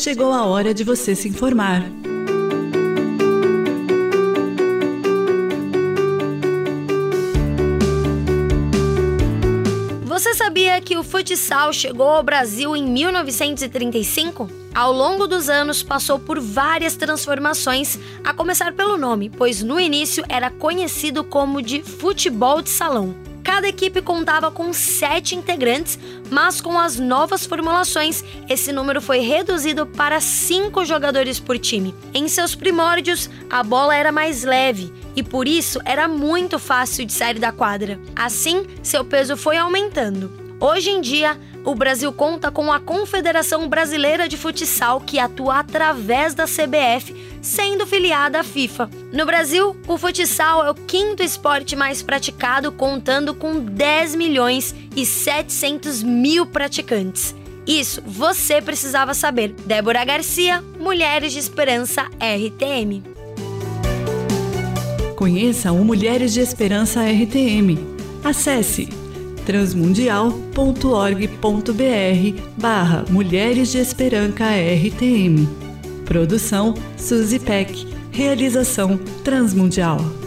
chegou a hora de você se informar. Você sabia que o futsal chegou ao Brasil em 1935? Ao longo dos anos, passou por várias transformações, a começar pelo nome, pois no início era conhecido como de futebol de salão. Cada equipe contava com 7 integrantes, mas com as novas formulações, esse número foi reduzido para 5 jogadores por time. Em seus primórdios, a bola era mais leve e por isso era muito fácil de sair da quadra. Assim, seu peso foi aumentando. Hoje em dia, o Brasil conta com a Confederação Brasileira de Futsal, que atua através da CBF, sendo filiada à FIFA. No Brasil, o futsal é o 5º esporte mais praticado, contando com 10.700.000 praticantes. Isso você precisava saber. Débora Garcia, Mulheres de Esperança RTM. Conheça o Mulheres de Esperança RTM. Acesse transmundial.org.br/Mulheres de Esperança RTM. Produção Suzy Peck. Realização Transmundial.